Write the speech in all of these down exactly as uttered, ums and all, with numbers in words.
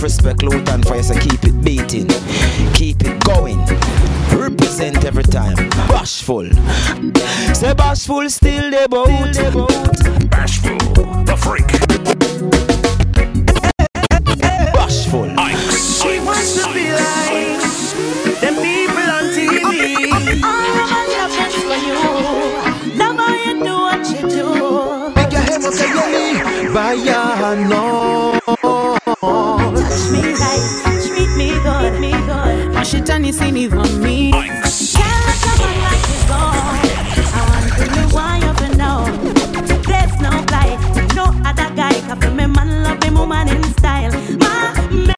enough respect, Luton Fire, so keep it beating, keep it going. Represent every time. Bashful. Say Bashful still the boat. Bashful, the freak. Bashful. She wants to be like them people on T V. All of my love is for you. Now how you do what you do. Make your head up and you by your nose. Touch me right, treat me good, me good. Wash it and you see me for me. Can't let someone like you go. I want to know why you been know. There's no guy, no other guy. Cause me man love me woman in style. My man,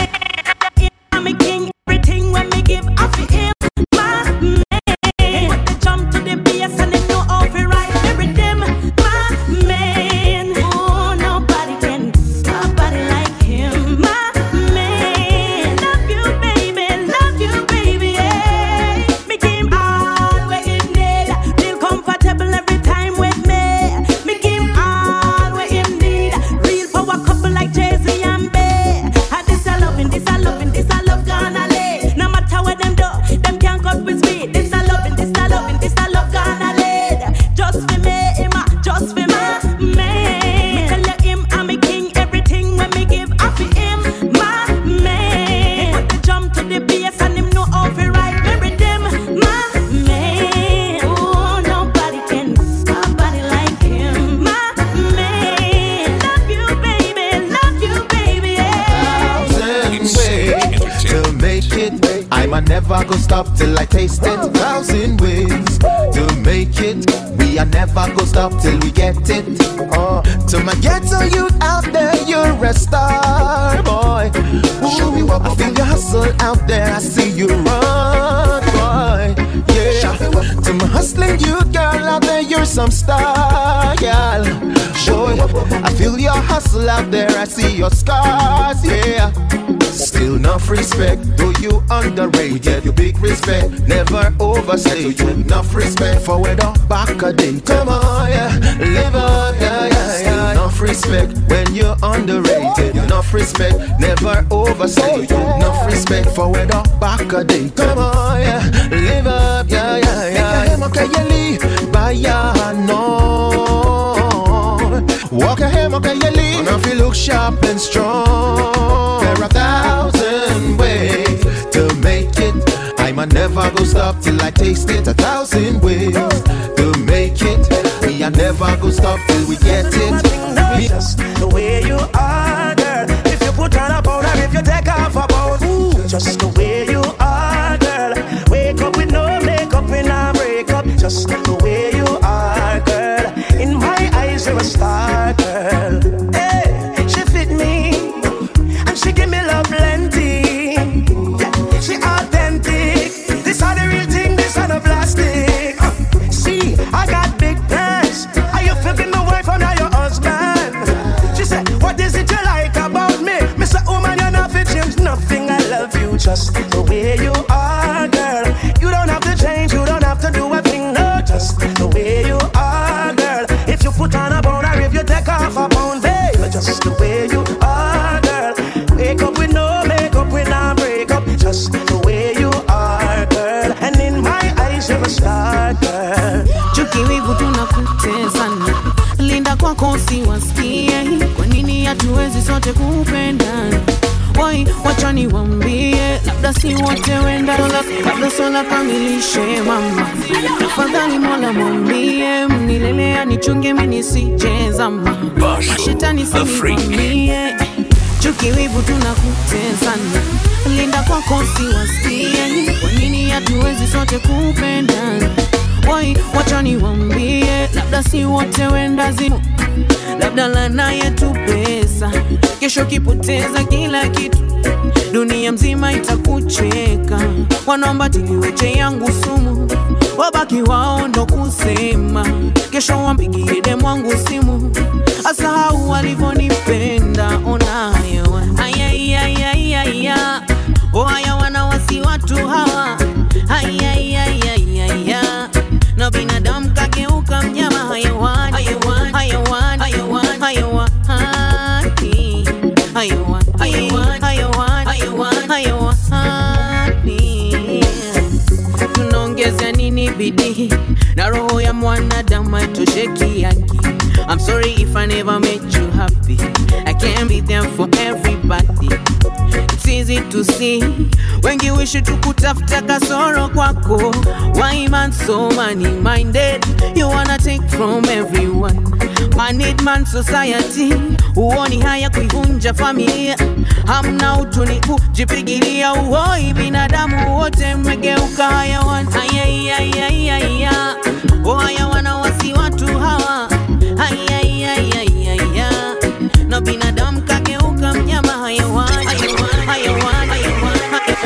I'm a king. Everything when me give up for him. My man, when they jump to the bass and they know how to ride the rhythm. My man, oh nobody can, nobody like him. My man, love you baby, love you baby, yeah. Me give him all what he need, feel comfortable every time with me. Me give him all what he need, real power couple like Jay-Z and Bey. Ah, this I loving, this I loving, this I love gonna lay. No matter what them do, them can't cut with me. This I loving, this I loving, this I love gonna lay. Just for me, him, ah, just for my man. Me tell you him, I'm a king. Everything when me give, I feel him, my man. Put the jump to the bass and him know how to ride me rhythm, my man. Oh, nobody can, nobody like him, my man. Love you, baby, love you, baby, yeah. Thousand ways to make it. I'ma never go stop till I taste it. Thousand ways to make it. We are never go stop till we get it. Oh, to my ghetto youth out there, you're a star boy. Ooh, I feel your hustle out there. I see you run, boy. Yeah. To my hustling youth girl out there, you're some star, girl. Boy, I feel your hustle out there. I see your scars, yeah. Still enough respect, though you underrated. Get you big respect, never overstate. Enough respect for where the back a day. Come on, yeah, live on, yeah, yeah, yeah. Enough respect when you're underrated. Enough respect, never overstate. Enough respect for where the back a day. Come on, yeah, live up, yeah, yeah, yeah. Okay, you leave by your no. Walk a hem, okay, you leave. And if you look sharp and strong, there are a thousand ways to make it. I'ma never go stop till I taste it. A thousand ways to make it. We are never go stop till we get it. Me just the way you are, girl. If you put on a powder, if you take off a boat, ooh, just the way you are, girl. Wake up with no makeup and a breakup. Just the way you are, girl. In my eyes, you're a star, girl. Hey, she fit me, and she give me love plenty. Yeah, she authentic. This are the real thing, this are the plastic. Uh, see, I got big plans. Are you flipping the wife or not your husband? She said, what is it you like about me? Mister Woman, you're not fit, change nothing. I love you just the way you are, girl. You don't have to change, you don't have to do a thing, no. Just the way you are, girl. If you put on a bone or if you take off a bone, babe, just the way you are, girl. Wake up with no makeup, with no breakup. Just the way you are, girl. And in my eyes, you're a star, girl. Chuki wivu tunakutesana, linda kwako siwasikie. Kwa nini hatuwezi sote kupendana? Woi, wacha niwaambie, labda si wote wenda, labda sola kamilishe mama. Tafadhali Mola mwambie, mnilelea nichunge mimi nisijezama. Shetani sinivamie, chuki wivu tunakutesana, linda kwako siwasikie. Kwa nini hatuwezi sote kupendana? Woi, wacha niwaambie, labda si wote wenda zimu, labda lana yetu pesa, kesho kipoteza kila kitu, dunia mzima itakucheka. Wanaomba tiliweche yangu sumu, wabaki wao ndo kusema, kesho wampigie demu wangu simu, asahau walivyonipenda. Ona hayo, ayayayayaya, oh haya wanawasi watu hawa, ayayayayaya, na binadamu kageuka mnyama, hayawani, hayawani, hayawani, hayawani, hayawani, hayawani, hayawani, hayawani. bidii na roho ya mwanadamu haitosheki yake. I'm sorry if I never made you happy. I can't be there for everybody. It's easy to see wengi wish to kutafuta kasoro kwako. Why man so money minded? You wanna take from everyone. Man need man society. Uoni haya kuivunja familia. Hamna utu ni kujipigilia. Uhoi binadamu wote mmegeuka hayawan. Ayayayayaya. Oh hayawana wasi watu hawa. Ayayayayaya. Na binadamu kageuka mnyama hayawan. Hayawan, hayawan, hayawan,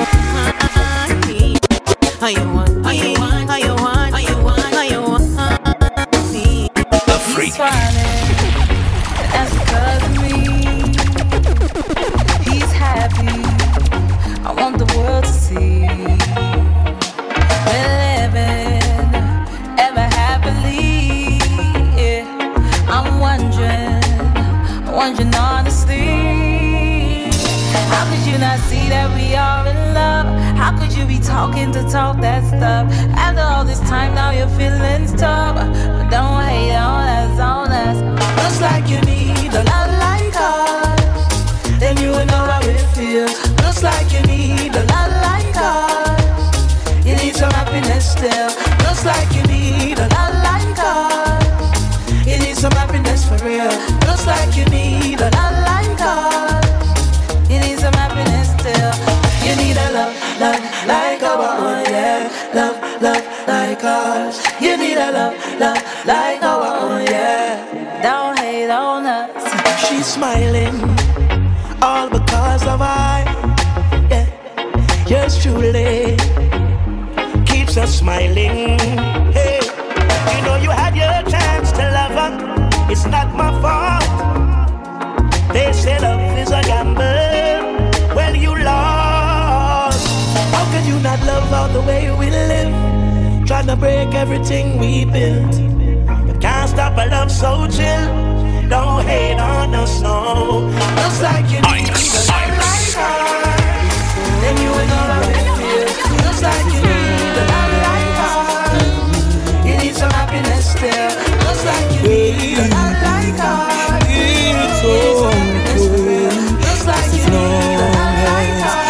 hayawan, hayawan, hayawan, hayawan, hayawan. The Freak. That's because of me. He's happy. I want the world to see. We're living ever happily. Yeah. I'm wondering, wondering honestly. How could you not see that we are in love? How could you be talking to talk that stuff? After all this time, now your feelings tough. But don't hate on us, on us. Looks like you need a lot like us. Then you will know how it feels. Looks like you need a lot like us. You need some happiness still. Looks like you need a lot like us. You need some happiness for real. Looks like you need a lot like us. You need some happiness still. You need a love, love like our own, yeah. Love, love like ours. You need a love, love like our own, yeah. Don't hate on us. She's smiling, all because of I, yeah. Yours truly keeps us smiling. Hey, you know you had your chance to love her. It's not my fault. They say love is a gamble. Well, you lost. How could you not love all the way we live? Trying to break everything we built. You can't stop a love so chill. Don't hate on us, no. Looks like you need a love like ours. Then you will know how it feels. Looks like you need a love like ours. You need some happiness still. Looks like you need a love like ours. You need some happiness for real. Looks like you need a love like ours.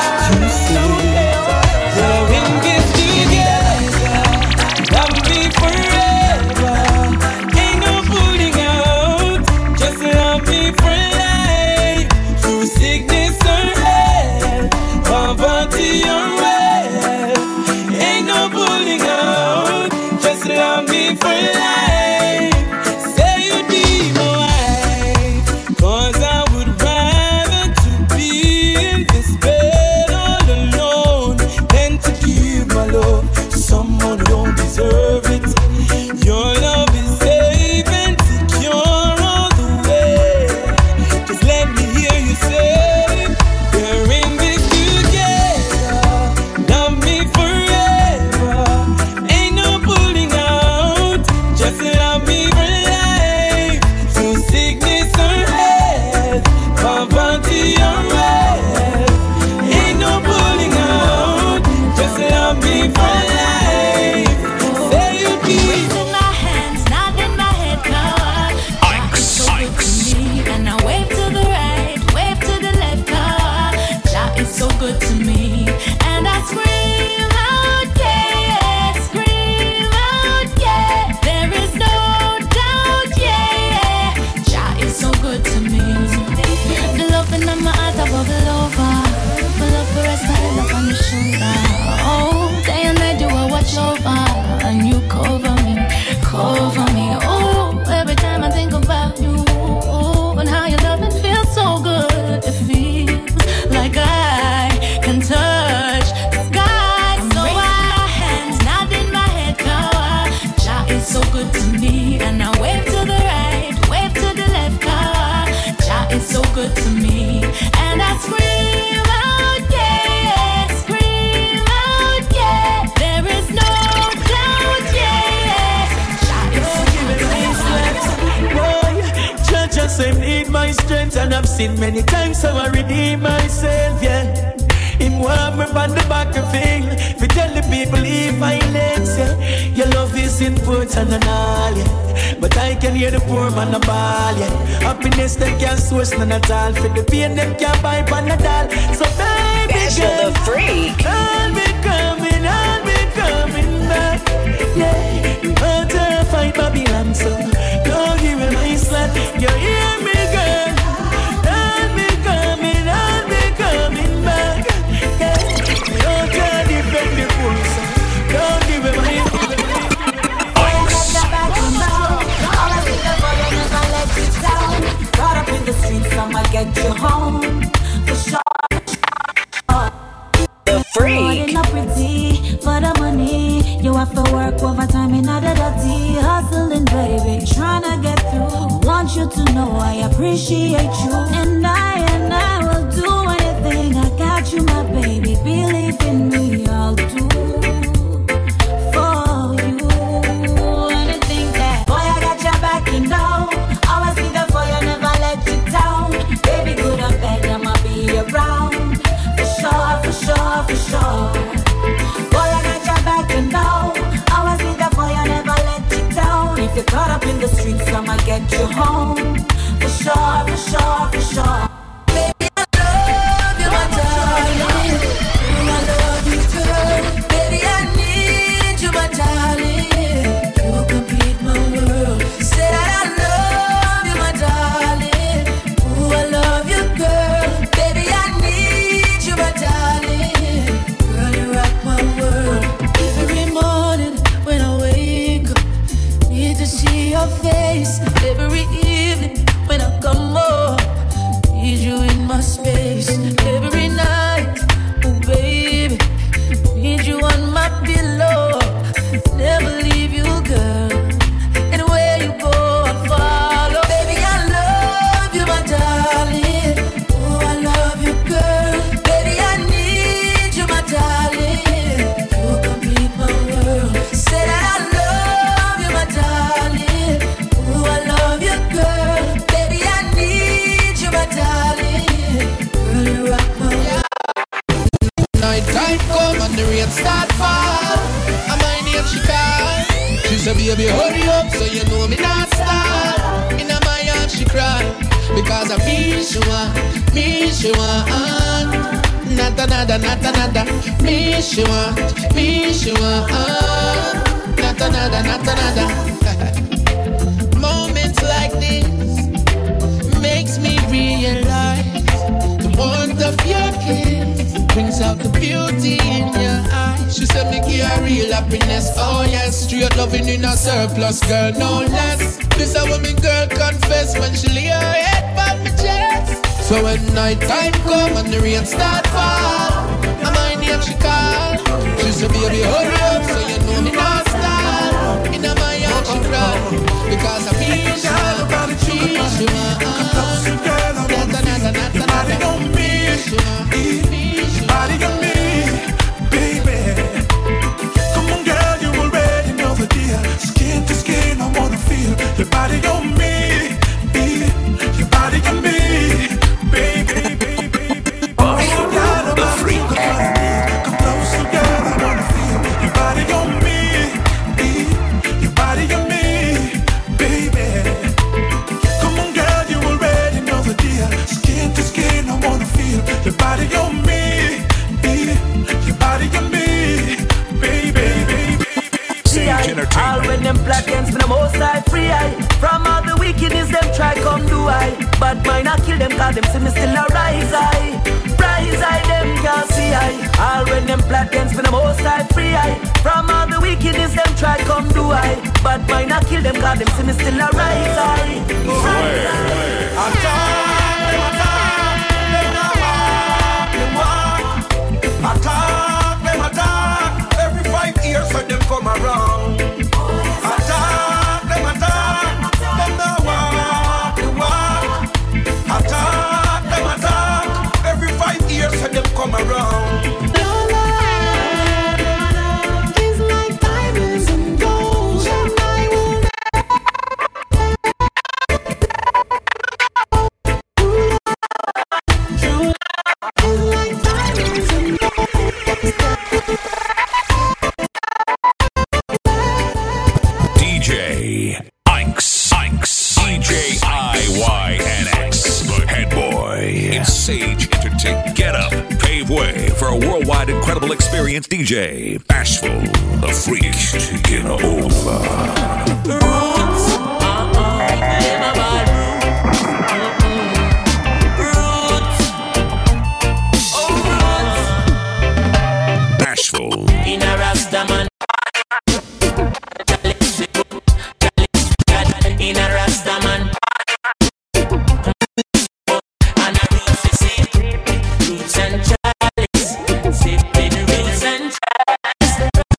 Many times how I redeem myself, yeah. Him want me on the battlefield. We tell the people if I let say your love is important and all, yeah. But I can hear the poor man a ball, yeah. Happiness them can't source none at all. For the pain them can't buy Panadol. So baby girl, the freak. I'll be coming, I'll be coming back. Yeah, you want to fight Babylon, so don't give me my slot. You hear me, girl? I'll be coming, I'll be coming back. Yeah, you want to defend the poor, so don't give me my slot. All I think of you never let you down. Caught up in the streets, I'ma get you home for sure. The freak. Not pretty for the money. You have to work overtime in other dirty. Hustling, baby, trying to get through. Want you to know I appreciate you. And I, and I will do anything. I got you, my baby. Believe in me, I'll do for you. Anything that, boy, I got your back, you know. Always be there for you, never let you down. Baby, good or bad, I'ma be around. For sure, for sure, for sure. Boy, I got your back, you know. Always be there for you, never let you down. If you're caught up in the streets, I'ma get you home. For sure, for sure, for sure. Baby, I love you, my darling. I love you, girl. Baby, I need you, my darling. You complete my world. Say that I love you, my darling. Ooh, I love you, girl. Baby, I need you, my darling. Girl, you rock my world. Every morning when I wake up, need to see your face. Every evening when I come home, need you in my space. Every night, oh baby, need you on my pillow. Never leave you, girl. And where you go, I follow. Baby, I love you, my darling. Oh, I love you, girl. Baby, I need you, my darling. You complete my world. Say that I love you, my darling. Oh, I love you, girl. Baby, I need you, my darling. Girl, you rock my world. Night time come and the rain start fall. And my name she call. She say baby hurry up so you know me not start. In my heart she cry because of me she want, me she want. Nada nada nada nada. Me she want, me she want. Nada nada nada nada. Moments like this makes me realize the warmth of your kiss brings out the beauty in your eyes. She said, make you a real happiness. Oh yes, straight loving in a surplus, girl, no less. This is what me girl confess when she lay her head by my chest. So when night time come and the rain start fall, and my name she call. She said, baby, hurry up so you know me not stop. In my heart she cry because of me she want, me she want. Nata nata nata nata. Body on me, baby. Come on, girl, you already know the deal. Skin to skin, I wanna feel your body on me, your body on me, baby, baby, baby. Oh, the freak. Come closer, girl, I wanna feel your body on me, your body on me, baby. Come on, girl, you already know the deal. Skin to skin, I wanna feel your body on me. All when them black ends, me the most I free I. From all the wickedness them try come do I. But mine I kill them cause them see me still a rise I. Rise I them can't see I. All when them black ends, me the most I free I. From all the wickedness them try come do I. But mine I kill them cause them see me still a rise I. Rise I. Attack, them attack. Every five years so them come around. Attack, them attack. Them now walk the walk. Attack, them attack. Every five years so them come around. experienced D J, Bashful, the freak, taking over. Roots, uh-uh, name about roots, oh roots. Bashful. In a Rastaman. In a Rastaman. And a roots is it. Roots and chalice. Sipping roots and chalice.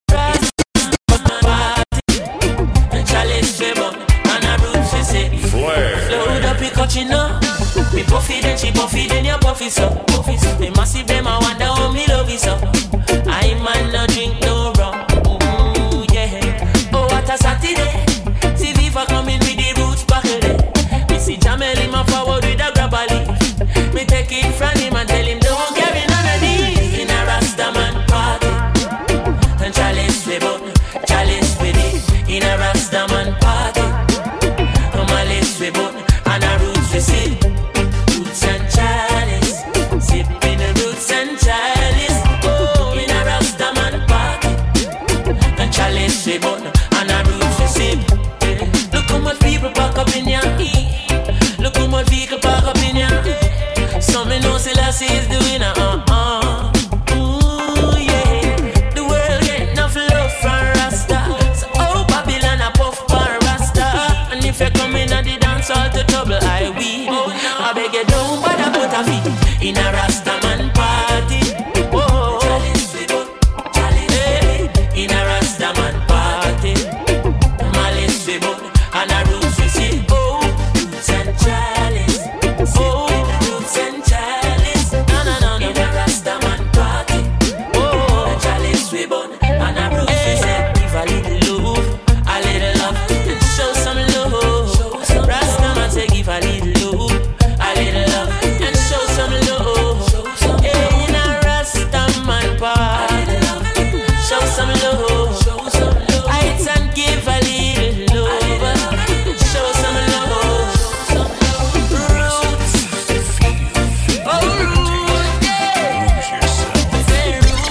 And chalice flavor. And a roots is it. Load up your cochino. Me puffy then she puffy then you puffy so. Puffy so. Me massive them I wonder how me love it so. I man no drink no rum. Ooh yeah. Oh what a Saturday. See Viva coming with the roots buckle there. Me see Jamel in my forward with a grab a leaf. Me take it from him and tell him don't carry none of these. In a Rastaman party. And chalice we bun, chalice with it. In a Rastaman party. Come a lace we bun, and a roots we sit. Roots and chalice. Sipping the roots and chalice. Oh, in a Rastaman party. And chalice we bun, and a roots we sip. Look how much people pack up in ya. Look how much vehicle pack up in ya. Some me know Selassie is the winner. Uh-uh. Ooh, yeah. The world get enough love from Rasta. So oh, Babylon a puff for Rasta. And if you come in at the dance hall to trouble, I will. Oh, no. I beg you don't bother put a feet in a Rastaman party. Oh, chalice, hey, in a Rastaman party. Malice we bun, and a roots we see. Oh, roots and chalice. Oh, roots and chalice. No, no, no, no. In a Rastaman party. Oh, a chalice we bun, and a roots we see. Give a little love, a little love, and show some love. Rastaman say give a little love, a little love, and show some love. Hey, in a Rastaman party. Show some love. Heights and give a little love. Show some love. Roots. Oh, roots, yeah. Say roots.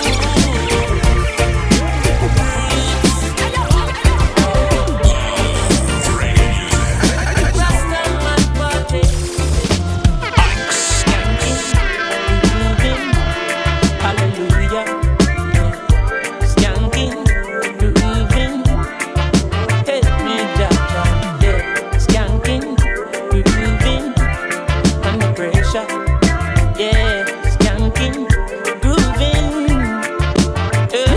Rastaman party. Hallelujah. Skanking, grooving. Help me, Jaja. Yeah. Skanking, grooving. Under pressure. Yeah. Skanking, grooving. Eh.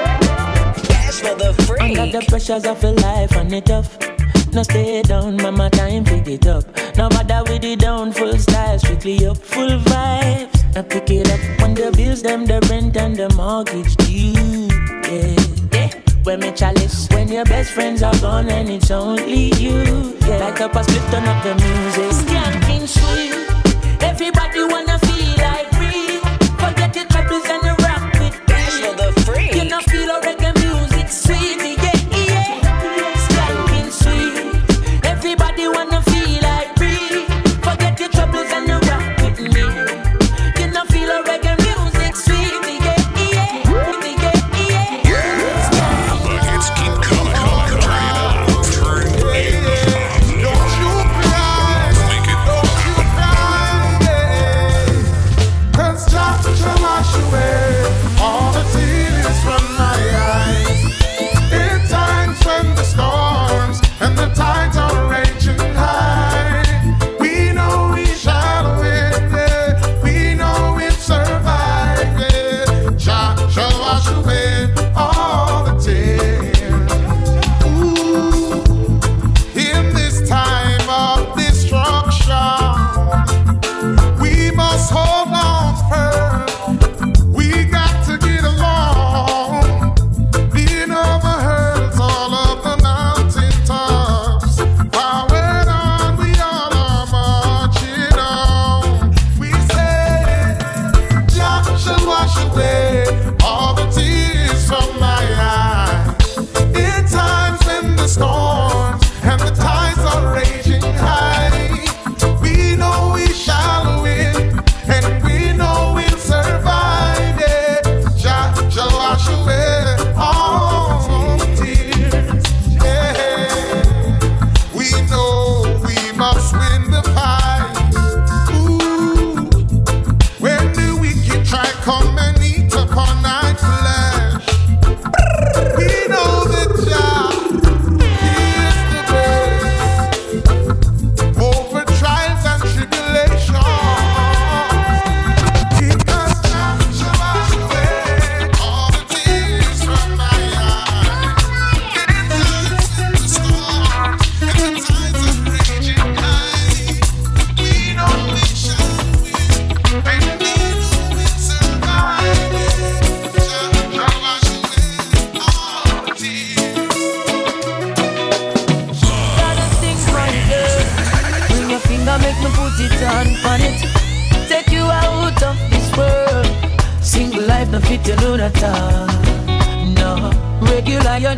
Under the pressures of the life and it tough. No stay down, mama, time pick it up. No bother with the down, full style, strictly up, full vibes. Now pick it up when the bills, them, the rent and the mortgage due. Yeah, yeah. When me chalice, when your best friends are gone and it's only you. Yeah, like up a split, turn up the music. Skanking sweet, everybody wanna feel like free. Forget your troubles and the rock with me. You know feel a reggae music sweet, yeah, yeah. Skanking sweet, everybody wanna feel like free. Forget your troubles and the rock with me. You know feel a reggae music sweet, yeah, yeah, yeah, yeah. The hits keep coming, coming, turn it up, turn it up. Don't you cry, Make it don't you cry, yeah.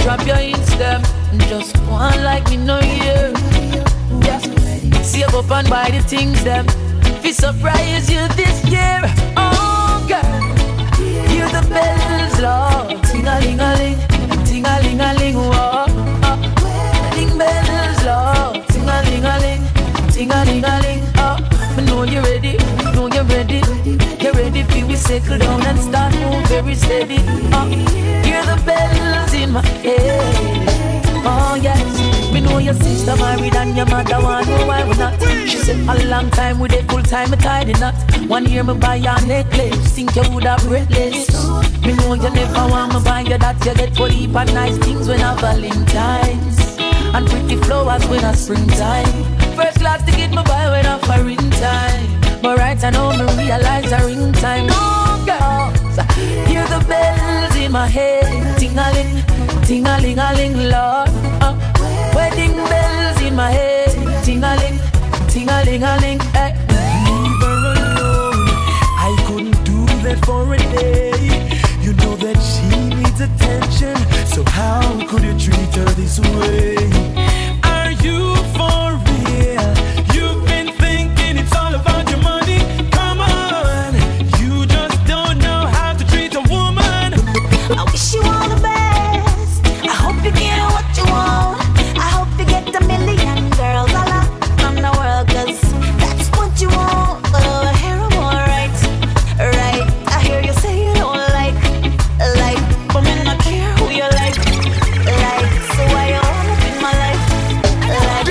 drop your Insta. Just one like me no year. Yeah. Save up and buy the things them. Fi surprise you this year. Oh girl, hear the bells, Lord. Ting-a-ling-a-ling, ting-a-ling-a-ling, whoa. Oh. Ring bells, Lord. Ting-a-ling-a-ling, ting-a-ling-a-ling, oh. I know you're ready, know you're ready. You're ready for we settle down and start move very steady. Oh. Hear the bells in my head. Oh yes, me know your sister married and your mother want know why we not. She said a long time with a full time a tidy knot. One year me buy your necklace, think you would have breathless. Me know you never want me buy you that you get for heap and nice things when a Valentine's and pretty flowers when a springtime. First class ticket me buy when a foreign time. But right I know me realize a ring time. Oh girls, hear the bells in my head, ting-a-ling. Ting-a-ling-a-ling, Lord. Uh, wedding bells in my head. Ting-a-ling, ting-a-ling-a-ling. Hey. Leave her alone. I couldn't do that for a day. You know that she needs attention. So how could you treat her this way? Are you for real? You've been thinking it's all about your money. Come on. You just don't know how to treat a woman. I wish you all the best. I hope you get what you want. I hope you get a million girls all up from the world, cause that's what you want. Oh, I hear them all right, right. I hear you say you don't like, like, but me not care who you like, like. So why you all up in my life, like?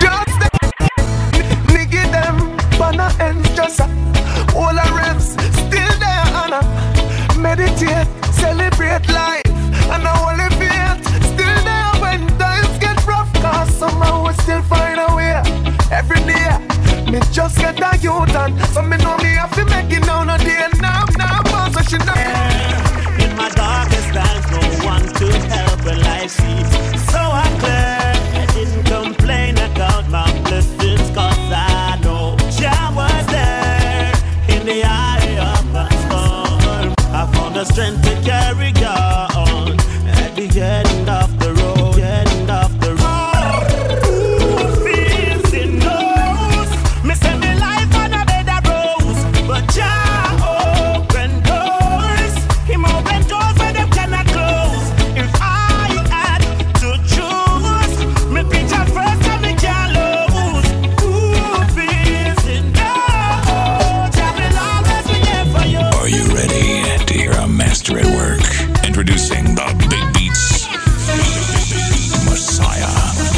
Nigga them, banner ends just all our reps still there, Anna. Meditate, celebrate life, and I only feel still there when times get rough. Cause somehow we still find a way. Every day, me just get a youth and so me know me have to make it now, no day now, now, now, so she know. In my darkest times, no one to help when life seems so unclear. I didn't complain about my blessings, cause I know Jah was there in the eye of the storm. I found the strength to carry on at the end of the road, end of the road. Who feels it knows? Me say me life on a bed of rose, but Jah open doors. Him open doors where them cannot close. If I had to choose, me pick up first and me can't lose. Who feels it knows? Jah will always be there for you. Are you ready to hear a master at work? Introducing the Big Beats Messiah.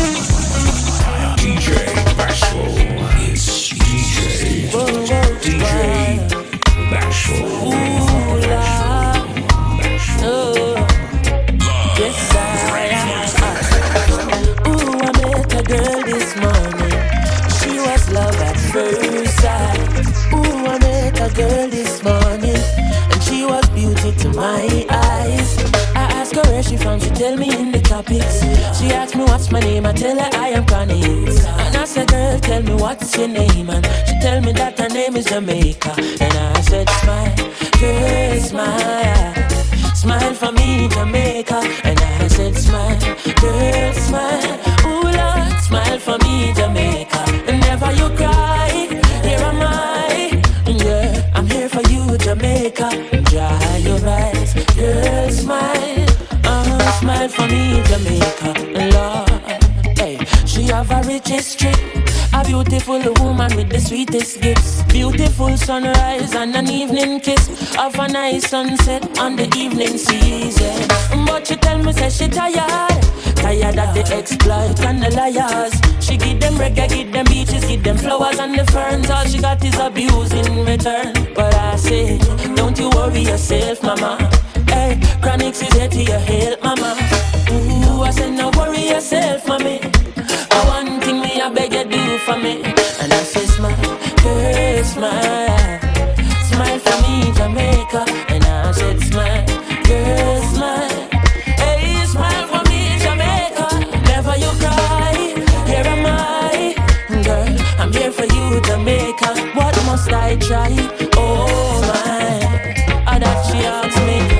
D J Bashful is D J. D J Bashful. Ooh, la. Oh. Yes, I am. Ooh, I met a girl this morning. She was love at first sight. Ooh, I met a girl this morning, and she was beauty to my eyes. I asked her where she from, she tell me in the tropics. She asked me what's my name, I tell her I am Chronix. And I said, girl, tell me what's your name, and she tell me that her name is Jamaica. And I said, smile, girl, smile, smile for me, Jamaica. And I said, smile, girl, smile, ooh Lord, smile for me, Jamaica. And never you cry, here am I, yeah, I'm here for you, Jamaica. Dry your eyes, girl, smile, uh, smile for me, Jamaica, Lord. Hey, she have a rich history, a beautiful woman with the sweetest gifts. Beautiful sunrise and an evening kiss of a nice sunset on the evening season. But she tell me, say she tired, tired of the exploit and the liars. She give them reggae, give them beaches, give them flowers and the ferns. All she got is abuse in return. But I say, don't you worry yourself, mama. Hey, Chronix is here to your help, mama. Ooh, I said, no worry yourself, mommy. I one thing me, I beg you do for me. And I say, smile, girl, smile, smile for me, Jamaica. And I said, smile, girl, smile, hey, smile for me, Jamaica. Never you cry, here am I, girl, I'm here for you, Jamaica. What must I try? Oh my, and that she asked me, and this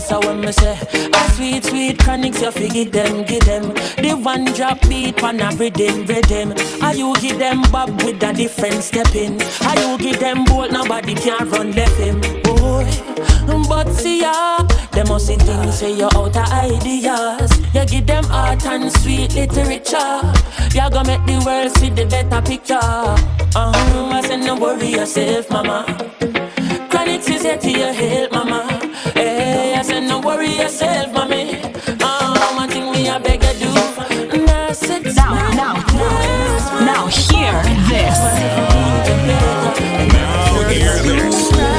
this I when me say. A sweet, sweet chronics, you fi give them, give them. The one drop beat on a rhythm, rhythm. Are you give them bob with a different step in? Are you give them bolt, nobody can run left him. Boy, but see ya, them must see things say you're out of ideas. You give them art and sweet literature. You gonna make the world see the better picture. Uh-huh, I said no worry yourself, mama. Chronics is here to your help, mama. Hey, I said no worry yourself, mommy. Uh, one thing me I beg you do. Now, now, now, now hear this. Now hear this.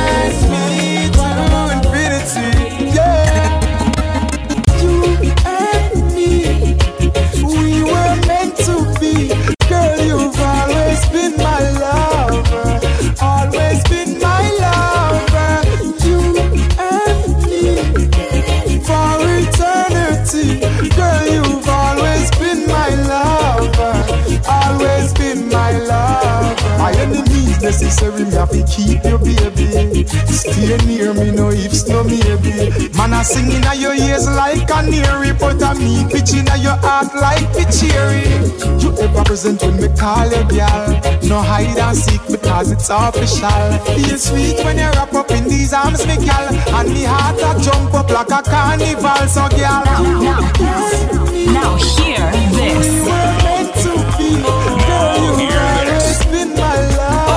Necessary, me have to keep you, baby. Stay near me, no ifs, no maybe. Man, I sing in your ears like a canary, but I me pitching in your heart like Pichiri. You ever present when me call you, girl? No hide and seek because it's official. Feel sweet when you wrap up in these arms, me girl, and me heart a jump up like a carnival. So, girl, now, now, now, now hear this. We were meant to be, girl. You always been my love.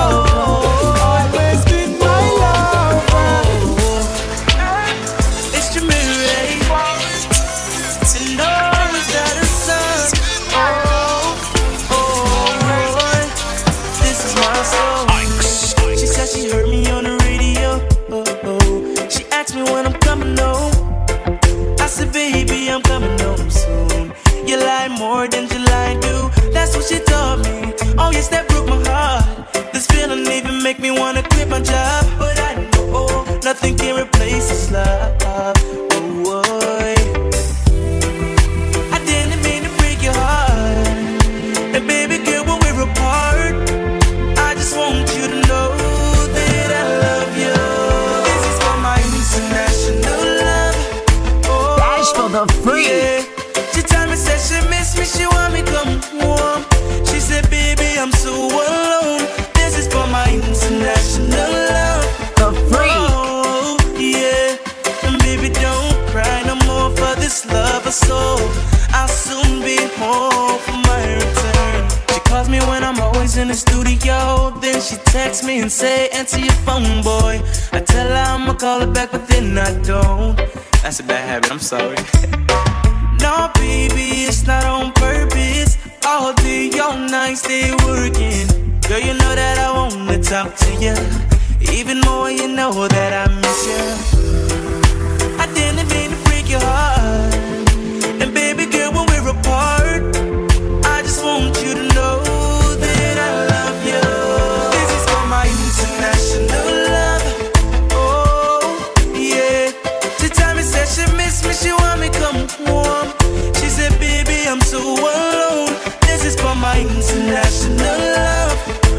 More than July do. That's what she told me. Oh yes, that broke my heart. This feeling even make me wanna quit my job. But I know nothing can replace this love. Oh, boy. I didn't mean to break your heart. And baby girl, when we're apart, I just want you to know that I love you. This is for my international love. Oh, Dash for the free. Yeah. She told me, said she miss me, she want me come home. She said, baby, I'm so alone. This is for my international love. The free. Oh, yeah. And baby, don't cry no more for this love or soul. I'll soon be home for my return. She calls me when I'm always in the studio. Then she texts me and say, answer your phone, boy. I tell her I'ma call her back, but then I don't. That's a bad habit, I'm sorry. No, baby, it's not on purpose. All day, all night, stay working. Girl, you know that I wanna talk to you. Even more, you know that I miss you. I didn't mean to break your heart. And baby girl, when we're apart, I just want you to know that I love you. This is for my international love. Oh, yeah. She told me, said she miss me, she want me come home. She said, baby, I'm so alone. This is for my international love.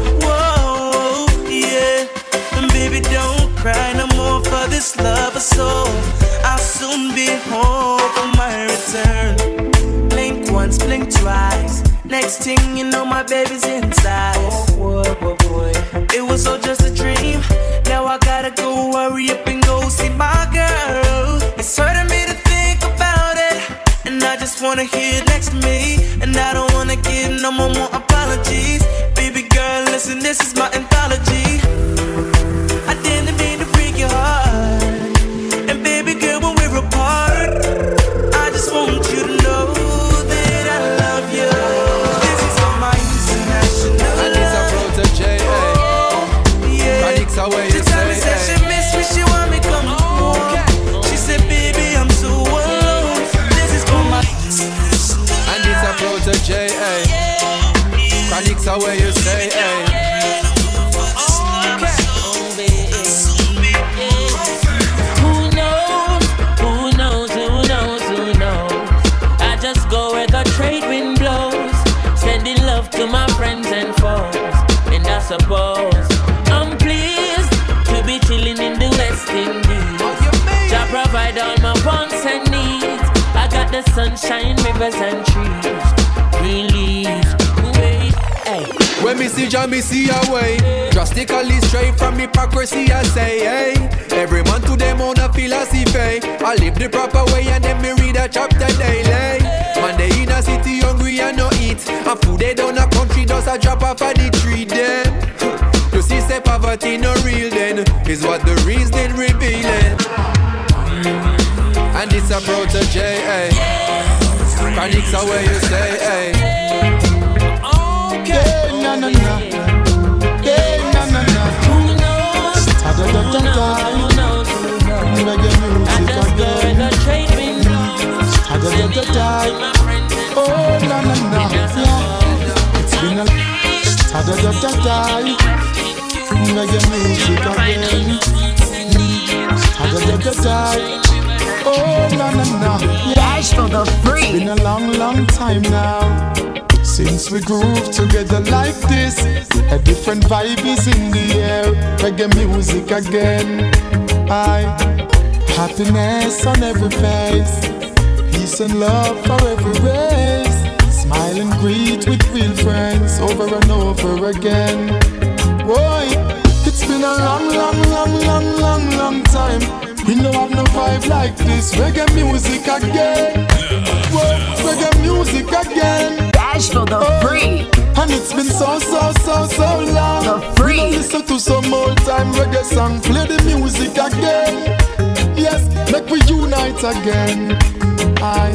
Whoa, yeah. And baby, don't cry no more for this love or soul. I'll soon be home for my return. Blink once, blink twice. Next thing you know, my baby's inside. Oh, boy, boy. It was all just a dream. Now I gotta go hurry up and go see my girl. It's hurting me to think about it, and I just wanna hear it next to me. And I don't wanna give no more, more apologies. Baby girl, listen, this is my anthology. I didn't mean to break your heart. And baby girl, when we're apart, I just want you to know that I love you. This is for my international love. And it's a protege, hey. Yeah. Chronics are where you say, hey. She miss me, she want me come home. She said, baby, I'm so alone. This is for my and it's a protege, hey. Chronics are where you say, hey. To my friends and foes, and I suppose pleased to be chilling in the West Indies. Jah provide all my the sunshine, rivers and trees. Green leaves, wait, hey. When me see Jah, me see a way. Drastically straight from hypocrisy, I say, hey. Every man to them own a philosophy. I live the proper way and then me read a chapter daily. Man, they in a city hungry and no eat. And food they down a country does a drop off of the tree then. You see, say poverty no real then. Is what the reason revealing. And it's a protege, hey. Chronics are where you say, hey. Okay, na na na. Hey, na na na. Who knows? Da da da da da. Who knows? Reggae music again. Da da da da da. Oh, na na na. Yeah. It's been a da da da da da. Reggae music again. Da da da da da. Oh, na na na. Dash for the free. It's been a long, long time now since we groove together like this. A different vibe is in the air. Reggae music again. I happiness on every face, peace and love for every race. Smile and greet with real friends over and over again. Boy, it's been a long, long, long, long, long, long time. We don't have no vibe like this. Reggae music again. Whoa, reggae music again. Dash for the oh, free. And it's been so, so, so, so long. The free. We don't listen to some old time reggae song. Play the music again. Yes, make we unite again. I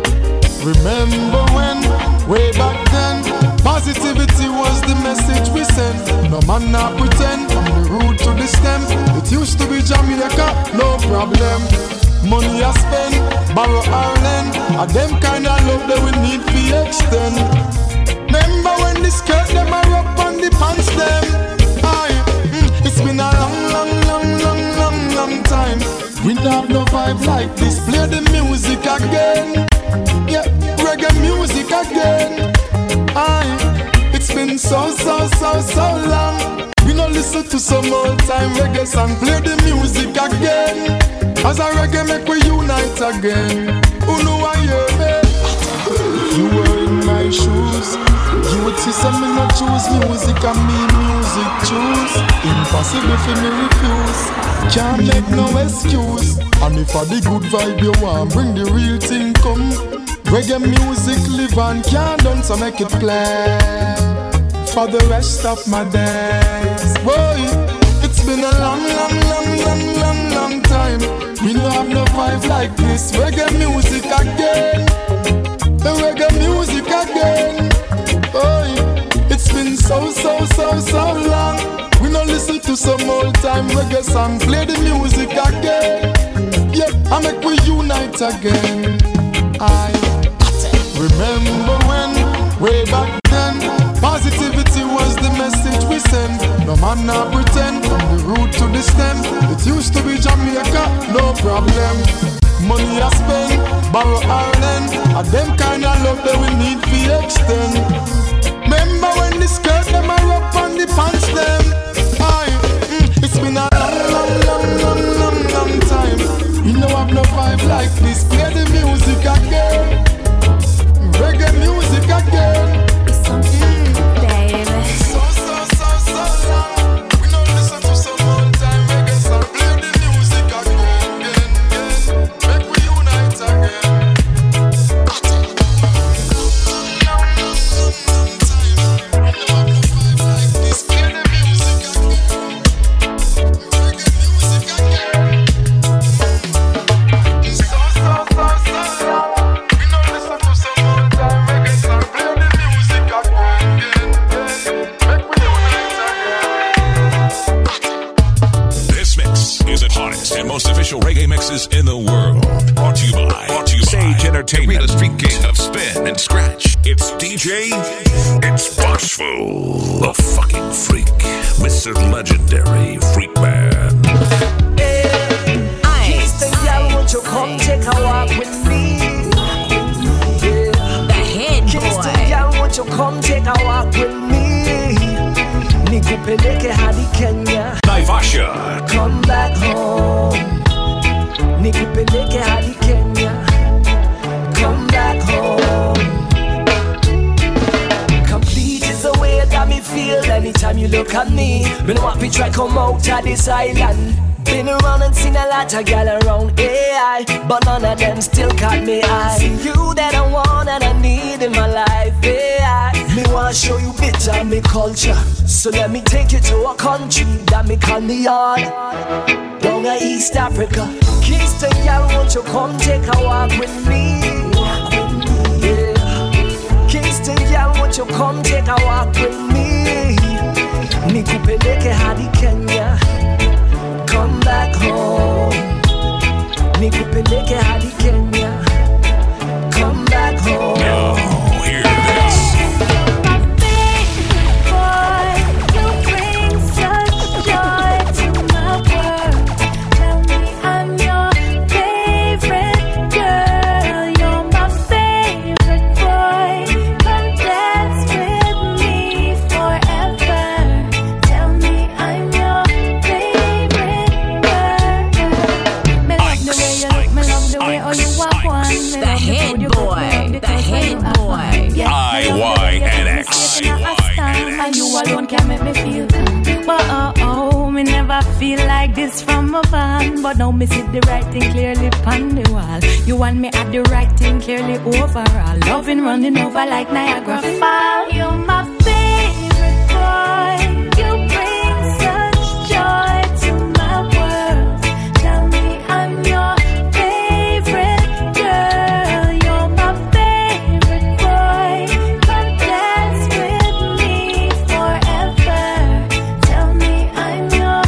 remember when, way back then, positivity was the message we sent. No man not pretend, from the root to the stem. It used to be Jamaica, no problem. Money I spend, borrow or lend. And them kind of love that we need to extend. Remember when the skirt them are up on the pants them. Aye, mm, it's been a long, long, long, long, long, long time. We don't have no vibe like this. Play the music again. Yeah, reggae music again. Aye, it's been so, so, so, so long. We don't listen to some old time reggae song. Play the music again. As a reggae make we unite again. Who know I hear me? If you were in my shoes, you would see some me not choose music and me music choose. Impossible for me refuse. Can't make no excuse. And if I the good vibe you want, bring the real thing come. Reggae music live and can't done, so make it play for the rest of my days. Boy, it's been a long, long, long, long, long, long time. We don't have no vibe like this. Reggae music again. The reggae music again. Boy, it's been so, so, so, so long. We don't listen to some old time reggae song. Play the music again. Yeah, I make we unite again. I remember when, way back then, positivity was the message we sent. No man not pretend, from the root to the stem. It used to be Jamaica, no problem. Money I spend, borrow or lend. And them kind of love that we need to extend. Remember when the skirt them are up on the pants them. Aye, mm, it's been a long, long, long, long, long, long time. We don't have no vibe like this. Play the music again. Reggae music again. Mm, baby. So, so, so, so long. We don't listen to some old time reggae song. Play the music again, again, again. Make we unite again. And most official reggae mixes in the world. Brought to you by, brought to you Sage by Entertainment, the street king of spin and scratch. It's D J, it's Bashful, the fucking freak, Mister Legendary Freak Man. Hey, Kingston girl, won't you come take a walk with me? Yeah. The head Kingston girl, won't you come take a walk with me? Nikupeleke hadi Kenya. Naivasha. Come back home. Nikupeleke hadi Kenya. Come feel anytime you look at me. Me know what we try come out of this island. Been around and seen a lot of gal around A I, but none of them still caught me eye. You that I want and I need in my life, A I. Me wanna show you bit of me culture, so let me take you to a country that me call the yard. Down in East Africa, Kingston, gal, won't you come take a walk with me? Yeah. Kingston, gal, won't you come take a walk with me? Nikupeleke hadi Kenya. Come back home. Nikupeleke hadi Kenya. Come back home. Now, hear this. My favorite boy, you bring such joy to my world. Tell me I'm your favorite girl. You're my favorite boy. Come dance with me forever. Tell me I'm your favorite girl. Me love the way you look, me love the way all you walk one. Me The love head food you boy, cook, the clothes when head you have boy. on. Yeah, I me love the Y way you N make me X. feel in a stand, and you alone can make me feel calm. But oh oh, me never feel like this from a van. But now me see the right thing clearly on the wall. You want me at the right thing clearly overall. Loving running over like Niagara Falls. You're my favorite boy. You bring such joy to my world. Tell me I'm your favorite girl. You're my favorite boy. Come dance with me forever. Tell me I'm your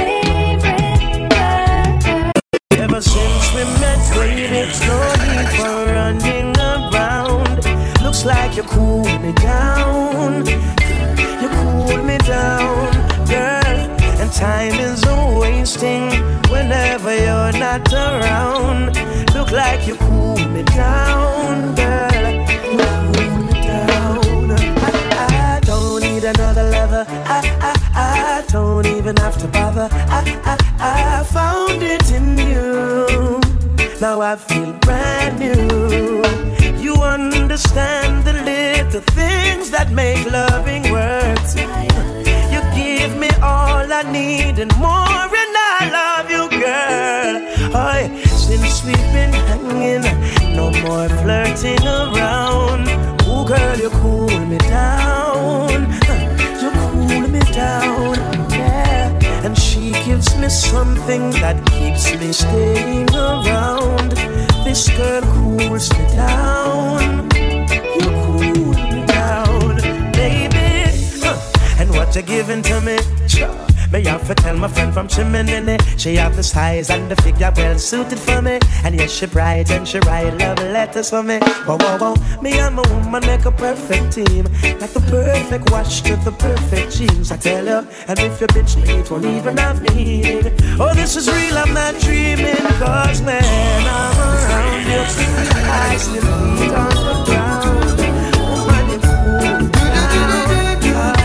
favorite girl. Ever since we met, baby, it's no need for running around. Looks like you cool me down. You cool me down, girl. And time is a wasting whenever you're not around. Look like you cool me down, girl. You cool me down. I, I don't need another lover. I, I, I don't even have to bother. I, I, I found it in you. Now I feel brand new. You understand the little things that make loving work. You give me all I need and more, and I love you, girl. Oh, since we've been hanging, no more flirting around. Ooh, girl, you cool me down. You cool me down, yeah. And she gives me something that keeps me staying around. This girl cools me down. You cool me down, baby. Huh. And what you giving to me? Sure. Me have to tell my friend from Chimney. She have the size and the figure well suited for me. And yes, she bright and she write love letters for me. Whoa, whoa, whoa. Me and my woman make a perfect team. Like the perfect wash to the perfect jeans, I tell you. And if you bitch me, it won't even have meaning. Oh, this is real, I'm not dreaming. Cause when I'm around you, I still feet on the ground. Woman, you cool me down.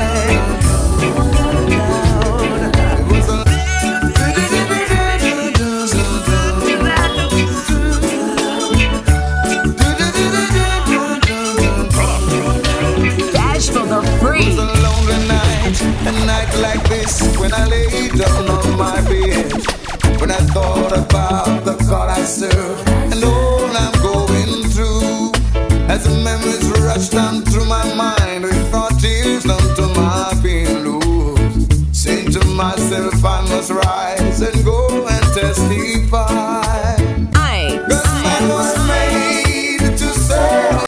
Free. A lonely night, a night like this, when I lay down on my bed, when I thought about the God I serve and all I'm going through, as the memories rush down through my mind, with brought tears down to my pillows, saying to myself I must rise and go and testify. I, I was made to serve.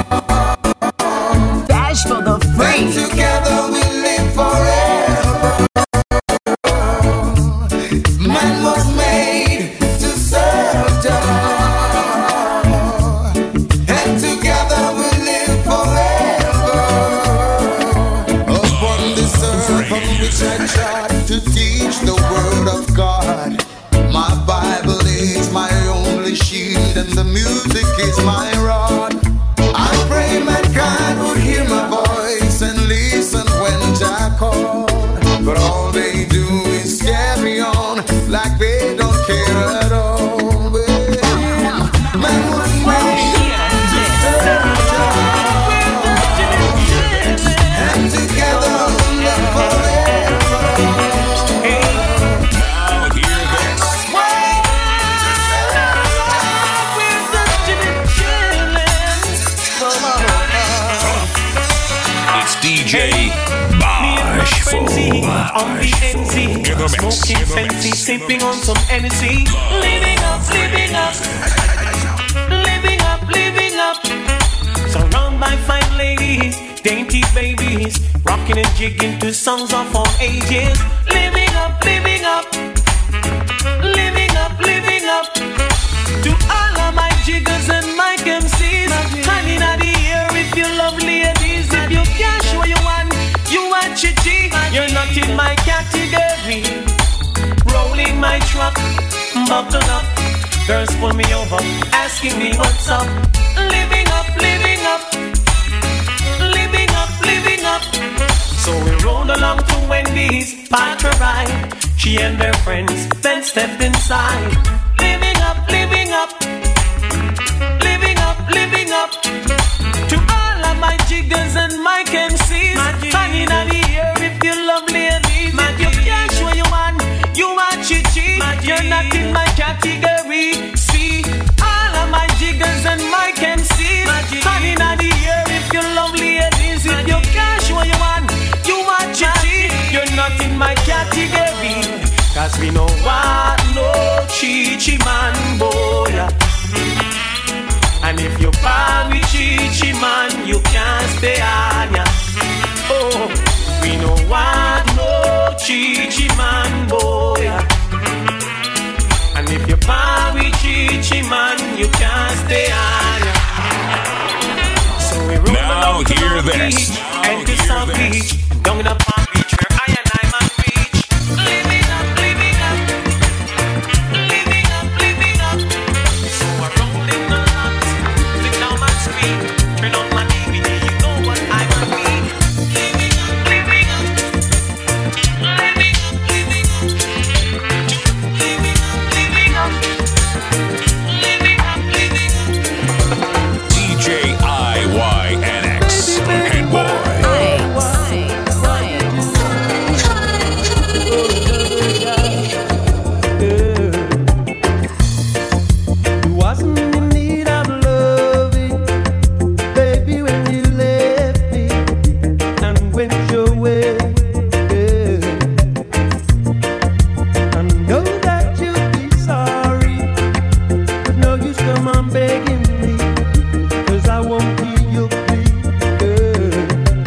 For the free. And together we live forever. Man was made to serve God. And together we live forever. Upon this earth on which I try to teach the word of God. My Bible is my only shield and the music is my rod. I pray mankind would hear my voice and listen when I call. But all they do is carry on like they don't care at all. Man was made to serve God. And together on the N Z, smoking fancy, sipping on some Hennessy. Living up, living up, living up, living up. Surrounded by fine ladies, dainty babies, rocking and jigging to songs of all ages. Living up, living up, living up, living up. To all of my jiggers and my M Cs, honey, in the air if you love ladies. If you can't show you one, you are chitty. You're not in my category. Rolling my truck, buckle up. Girls pull me over, asking me what's up. Living up, living up, living up, living up. So we rolled along to Wendy's, parked her ride. She and her friends then stepped inside. Living up, living up, living up, living up. To all of my jiggers and my M Cs, hanging out the air if you love ladies. If you can't show you one, you are chichi. You're not in my category. See, all of my jiggers and my M Cs, hanging out the air if you love ladies. If you can't show you one, you are chichi. You're not in my category. Cause we know what no chichi man boy. And if you buy with chichi man, you can't stay on ya. Oh, we know what no chichi man boy. And if you buy with chichi man, you can't stay on ya. So we roll now to hear Long this. Beach Now and to hear South this. Beach, down in the Palm Beach where I and I man reach. Living up, living up, living up, living up. So I roll in the lot, flick down my screen, turn on my D V D, you know what I will be. Living up, living up, living up, living up, living up, living up, living up. D J I Y N X, Head Boy. You wasn't in need of loving, baby, when you left me and went your way. I know that you'll be sorry, but no use come on begging me, 'cause I won't hear your plea, girl.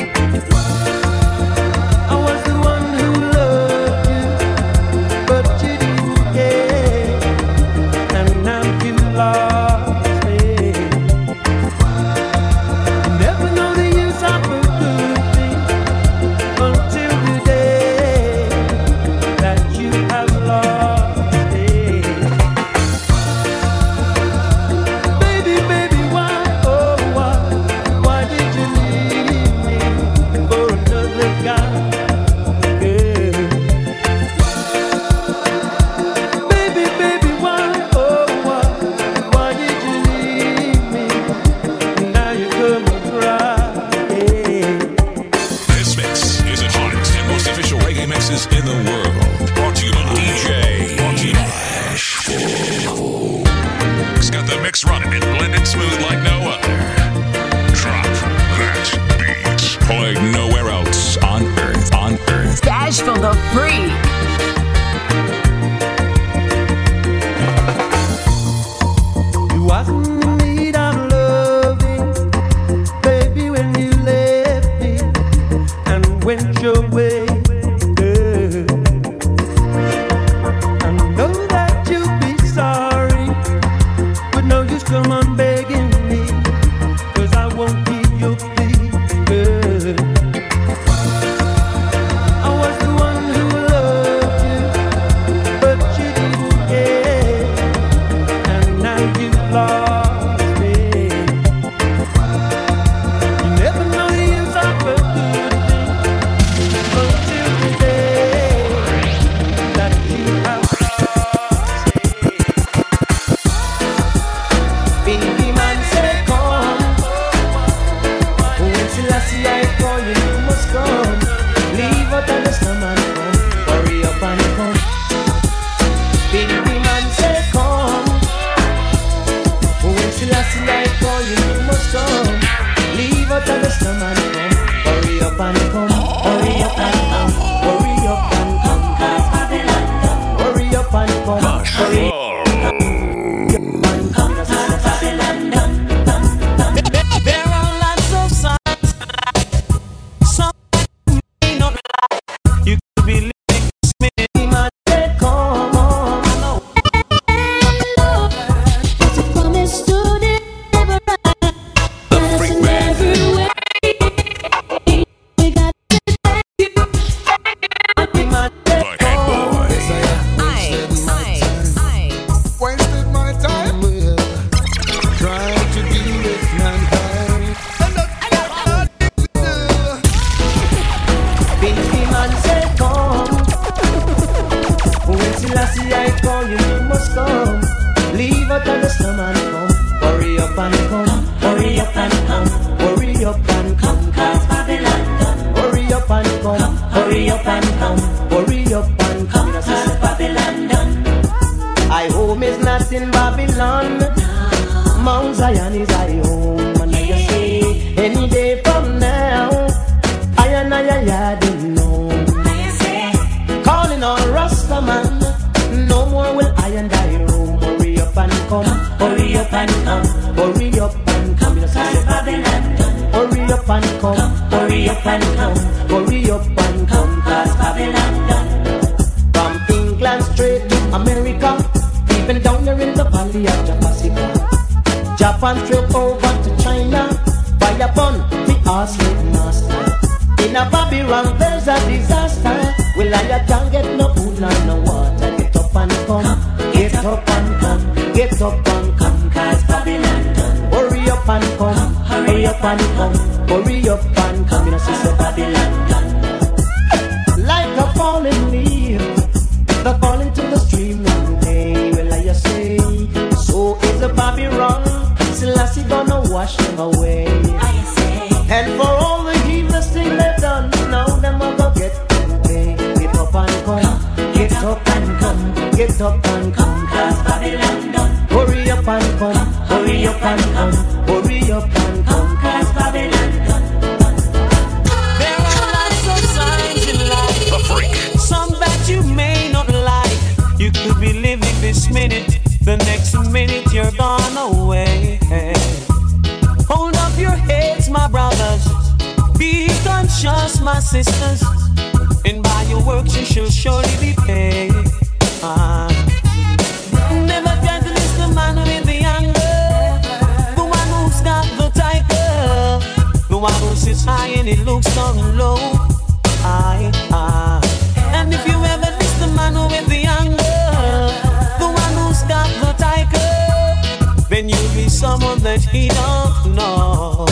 I was the one who loved you, but you didn't care, and now you lost me. Never know the use of a good thing until the day that you have lost me. Baby, baby, why, oh why, why did you leave me for another guy? Girl. Baby, baby, why, oh why, why did you leave me? Now you come and cry. This mix is the hottest and most official reggae mixes in the world. Brought to you by D J Bashful. He's got the mix running and blended smooth like no other. Drop that beat. Played nowhere else on earth. On earth. Bashful the Freak. You wasn't in need of loving, baby, when you left me and went your way. Girl. I know that you'll be sorry, but no use come on begging me, 'cause I won't hear your plea, girl. I was the one who loved Babylon. Mount Zion is our home. And I say, any day from now, I and I, I didn't know. Calling on Rastaman, no more will I and I roam. Hurry up and come, hurry up and come, hurry up and come. Cause Babylon done. Hurry up and come, hurry up and come, hurry up and come. Cause Babylon done. From England straight to America, even down there in the valley of Japan, Japan straight over to China, fire upon the Arsenal master. In a Babylon there's a disaster. Well, I can't get no food nor no water. Get up and come, get up and come, get up and come. Cause Babylon done. Hurry up and come, hurry up and come, hurry up and come. You know, sister Babylon done. Like a falling leaf, the fall into the stream one day. Well, I say, so is a Babylon. Selassie gonna wash them away. And for all the heedless things they've done, now them will go get them pay. Get up and come, get up and come, get up and come. Cause Babylon done. Hurry up and come, hurry up and come, hurry up and come. Cause Babylon done. There are lots of signs in life, The Freak. some that you may not like. You could be living this minute, the next minute you're gone away. Hold up your heads, my brothers. Be conscious, my sisters. And by your works you shall surely be paid. Ah. Never try to list the man with the anger, the one who's got the tiger, the one who sits high and he looks down low. Aye, aye. And if you ever list the man with the anger, the one who's got the tiger, then you'll be someone that he don't know.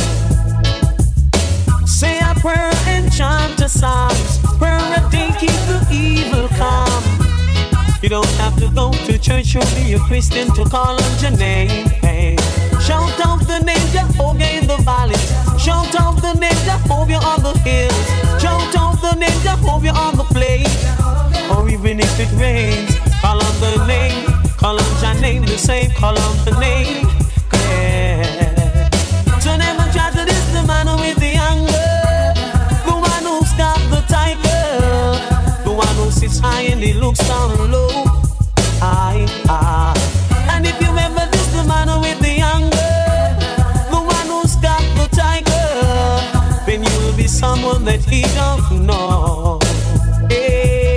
Say a prayer and chant a psalm. Prayer a day keep the evil calm. You don't have to go to church or be a Christian to call on your name. Hey. Shout out the name Jehovah in the valleys. Shout out the name Jehovah on the hills. Shout out the name Jehovah on the plain. Or even if it rains, call on the name. Call on your name to save. Call on the name. Yeah. So never try to diss the man with the anger, the one who's got the tiger, the one who sits high and he looks down low. Aye, aye. And if you ever diss the man with the anger, the one who's got the tiger, then you'll be someone that he don't know. Hey.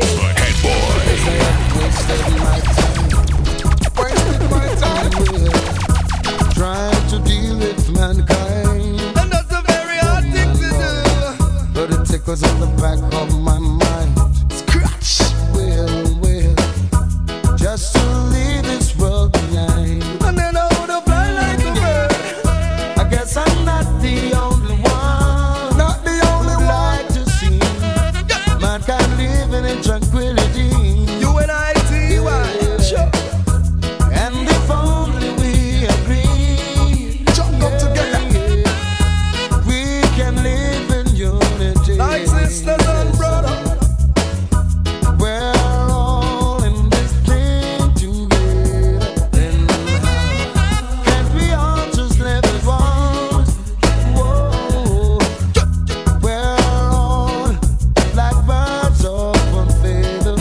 Trying to deal with mankind, And that's a very hard thing to do. but it tickles on the back of my mind. Scratch. Well, well, just to leave this world behind. And then I would have fly like a bird. I guess I'm not the only one, Not the only one. like to see mankind living in tranquility. U N I T Y. Sure. And if only we agree, Jump up together. we can live in unity. Like sisters and brothers. We're all in this thing together. And can't we all just live as one? Whoa. We're all like birds of one feather.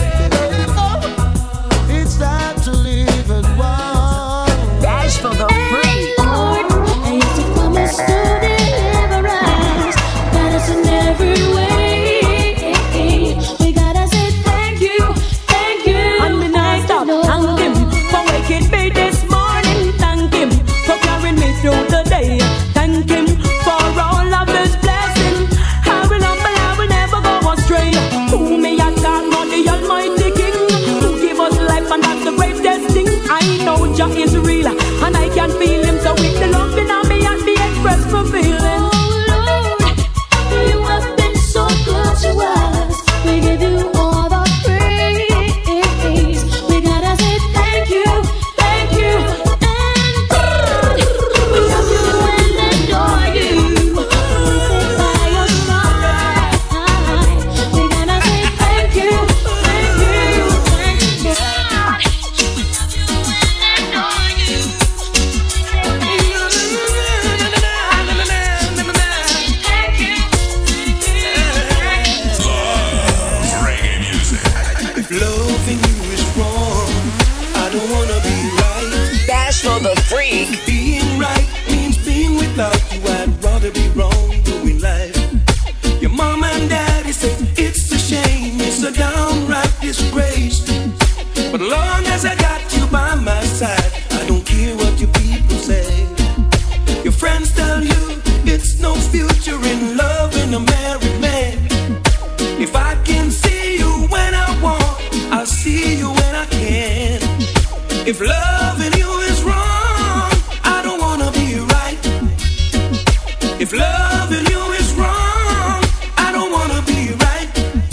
It's time to live as one. Dash for the free. Lord, I used to promise to deliver us, guide us in every way. We gotta say thank you, thank you. And me not stop. Thank him for waking me this morning. Thank him for carrying me through the day. Thank him for all of his blessings. I will humble, I will never go astray. Who me a talk about the Almighty King, who give us life and that's the greatest thing. I know Jah is real and I can feel him. So with the love in me and me express my feelings. Oh Lord, you have been so good to us. We give you all the praise. We gotta say thank you, thank you, and God. We love you and adore you. We sit by your side. We gotta say thank you, thank you, thank you, God. We love you and adore you. loving you is wrong, I don't wanna be right. Bashful the freak. Being right means being without you. I'd rather be wrong doing life. Your mom and daddy say it's a shame, it's a downright disgrace. But long as I got you by my side, I don't care what you people say. Your friends tell you it's no future in loving a married man. If I can see you when I want, I'll see you when I can. If loving you is wrong, I don't wanna be right. If loving you is wrong, I don't wanna be right.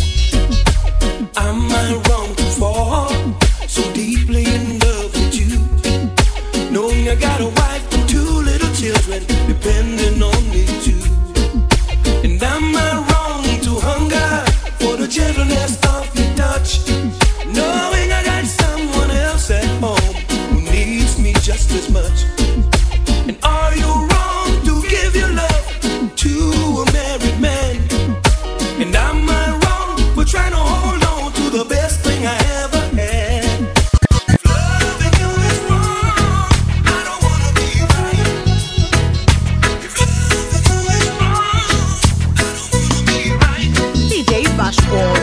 Am I wrong to fall so deeply in love with you, knowing I got a wife and two little children depending on me too? And am I wrong to hunger for the gentleness of your touch, knowing I got someone else at home who needs me just as much? And are you wrong to give your love to a married man? And am I wrong for trying to hold on to the best thing I ever had? If loving you is wrong, I don't wanna be right. If loving you is wrong, I don't wanna be right. D J Bashful.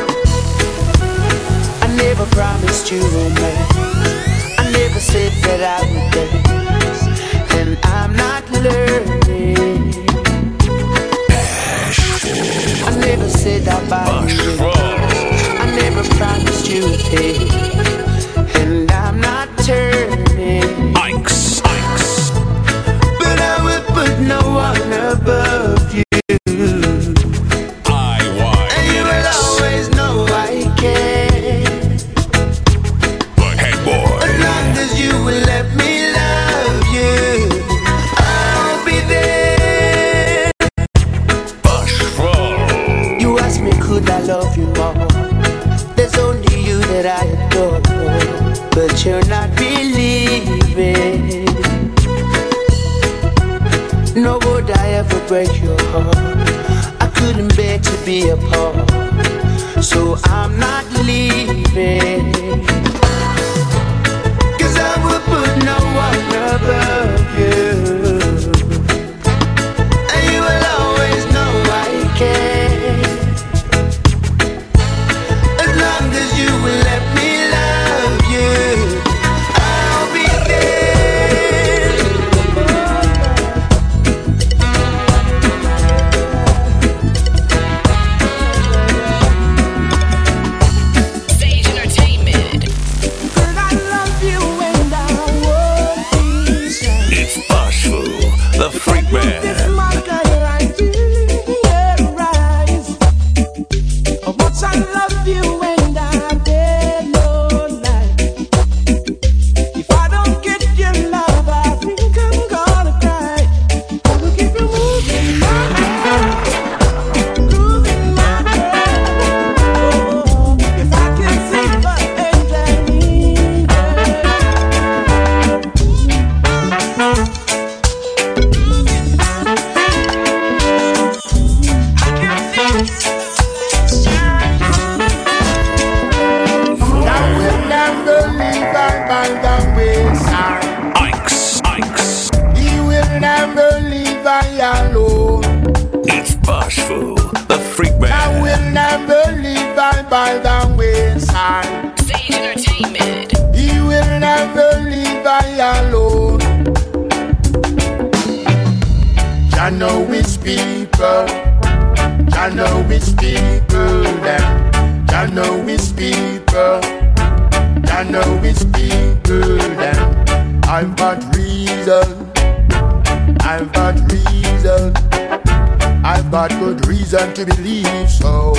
I never promised you romance. I never said that I would dance, and I'm not learning. I never said I'd buy you. I never promised you a day, and I'm not turning. Ike's, Ike's. But I will put no one above you. I want. And you will always know I care. The head boy. As long as you will let me love you, I'll be there. Bashful. You ask me, could I love you more? There's only you that I adore, but you're not believing. Nor would I ever break your heart. I couldn't bear to be apart, so I'm not leaving. Cause I will put no one above you, and you will always know I care. As long as you will let me love you, I'll be there. Sage Entertainment. Girl, I love you and I won't be shy. It's Bashful, the freak This man. my girl, I do your eyes. How much I love you and I dare no lie. If I don't get your love, I think I'm gonna cry. I will keep you moving my heart, grooving my heart. Oh, if I can see the angel in Thou will never leave I by the wayside. Ike's, Ike's. He will never leave I alone. It's Bashful, the freak I man. will never leave I by the wayside. Sage Entertainment. He will never leave I alone. I know his people. I know his people. Them. I know his people. I know his people. Them. I've got reason. I've got reason. I've got good reason to believe so.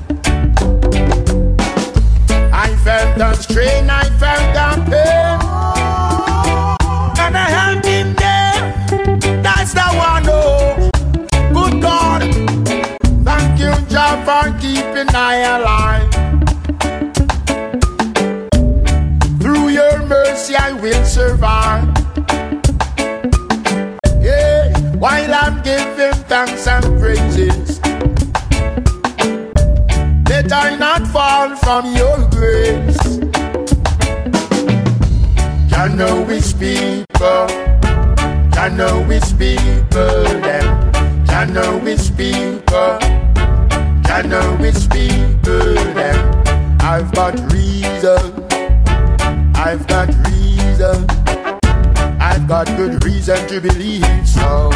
I felt the strain, I felt the pain, and I held him there. That's the one, oh, good God. Thank you, Jah, for keeping I alive. Through your mercy, I will survive. Yeah, while I'm giving thanks and praises, let let I not fall from your grace. Jah know His people, Jah know His people, them. Jah know His people, Jah know His people, them. I've got reason, I've got reason, I've got good reason to believe so.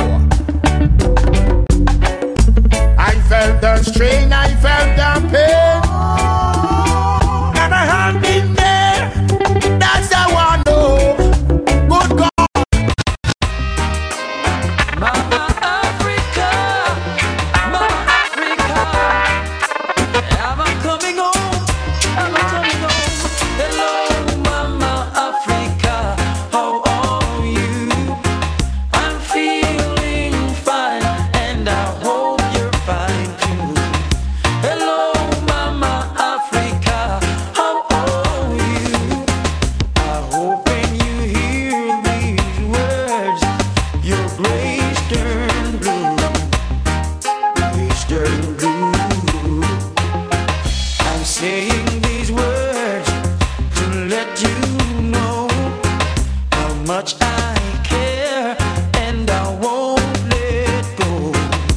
I felt the strain, I felt the pain, and I have been there. That's how I know. Good God. Mama Africa, Mama Africa, I'm coming home, I'm coming home. Hello, Mama Africa, how are you? I'm feeling fine, and I hope you're fine too. Hello, Mama Africa, how are you? I hope when you hear these words, your grace turn blue, grace turn blue. I'm saying these words to let you know how much I care, and I won't let go.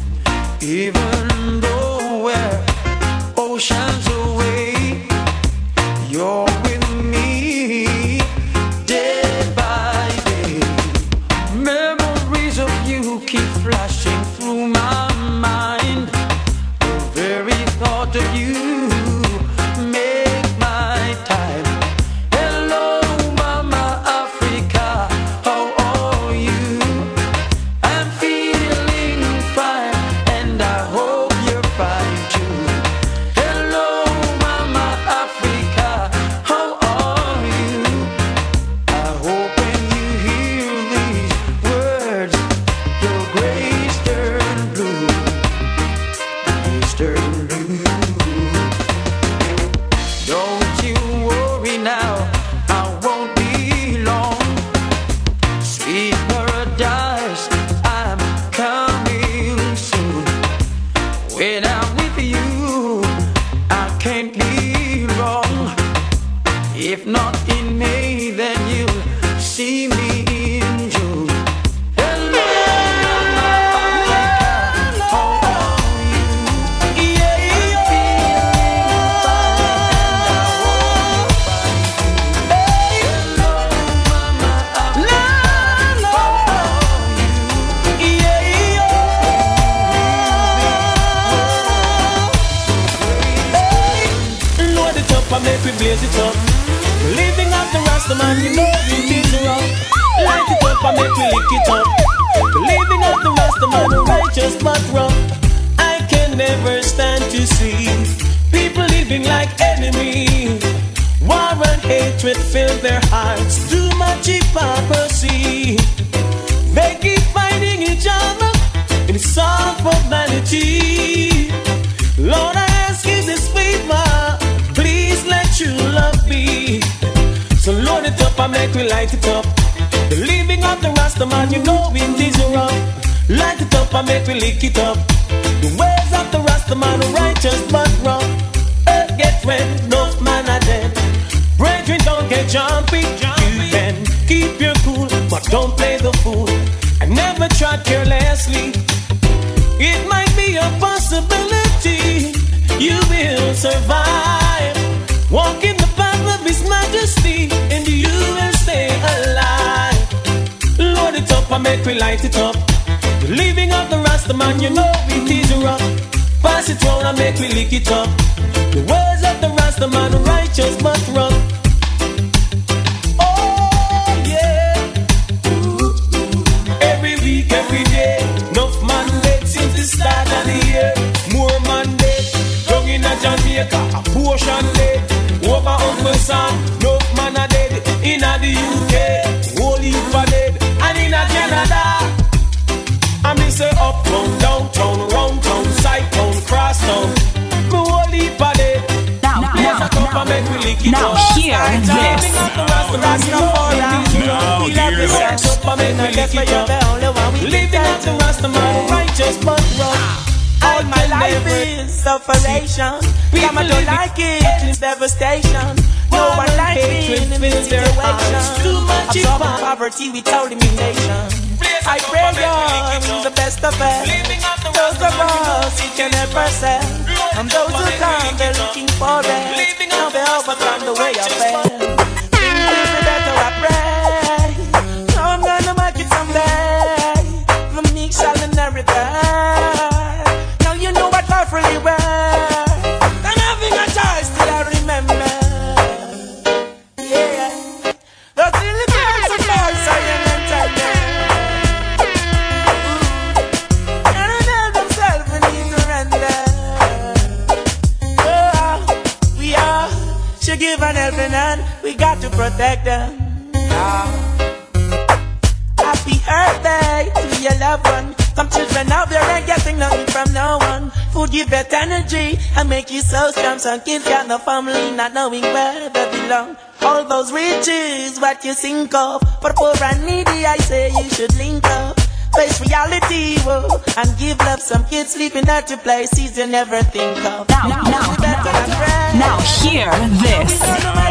Even though we're oceans away, you're with me day by day. Memories of you keep flashing through my mind. The very thought of you make my time. Hello, Mama Africa, how are you? I'm feeling fine, and I hope you're fine too. Hello, Mama Africa, how are you? I hope when you hear these words, your grace turn blue, grace turn blue. Don't you worry now, I won't be long. Sweet paradise, I'm coming soon. When I'm with you, I can't be wrong. If not in May, then you'll see me in June. Hello, Mama Africa, how are you? Yeah, I'm feeling fine, and I hope you're fine. Hello, Mama Africa, how are you? Load it up and make we blaze it up. Living off the Rasta man, you know it is wrong. Light it up and make we lick it up. Living off the Rasta man, righteous but wrong. I can never stand to see people living like enemies. War and hatred fill their hearts. Too much hypocrisy. They keep fighting each other in soft formality. Lord, I ask you this favor, please let you love me. So load it up and make we light it up. The living of the Rasta man, you know it is wrong. Light it up and make we lick it up. The ways of the Rasta man are righteous but wrong. Earth get wet, no man are dead. Brethren, don't get jumpy. You can keep your cool, but don't play the fool. I never tried carelessly. It might be a possibility you will survive. Walk in the path of His Majesty, and you will stay alive. Load it up and make we light it up. The living of the Rasta man, you know it is rough. Pass it round and make we lick it up. The words of the Rasta man are righteous but wrong. Oh yeah. Every week, every day, enough man dead since the start of the year. More man dead, down in a Jamaica, a portion dead. Over Uncle Sam, enough man are dead. In a the U K, whole heap are dead. And in a Canada, I mean say uptown, downtown, round town, side town, cross town. Me whole heap are dead. Now, now, now, now hear this. Now hear this. Living out the Rasta man, righteous but wrong. All my life is sufferation. Come I don't like it, it's devastation. No one like me in this situation. Absorbing poverty without limitation. I pray you're the best of us. Those of us who can never sell. And those who come, they're looking for it. Now they overcome the way I fell. Things will be better, I pray. Now I'm gonna make it someday. The meek shall inherit that. Now you know what life really was. I'm having a choice till I remember. Yeah. Those little girls and boys are young and tired. She give an helping hand, we got to protect them. Yeah. Happy birthday to your loved one. Some children out there ain't getting nothing from no one. Food give better energy and make you so strong. Some kids got no family, not knowing where they belong. All those riches, what you think of. For poor and needy, I say you should link up. Face reality, whoa, and give love. Some kids sleeping at places you never think of. Now, now, now, now hear this.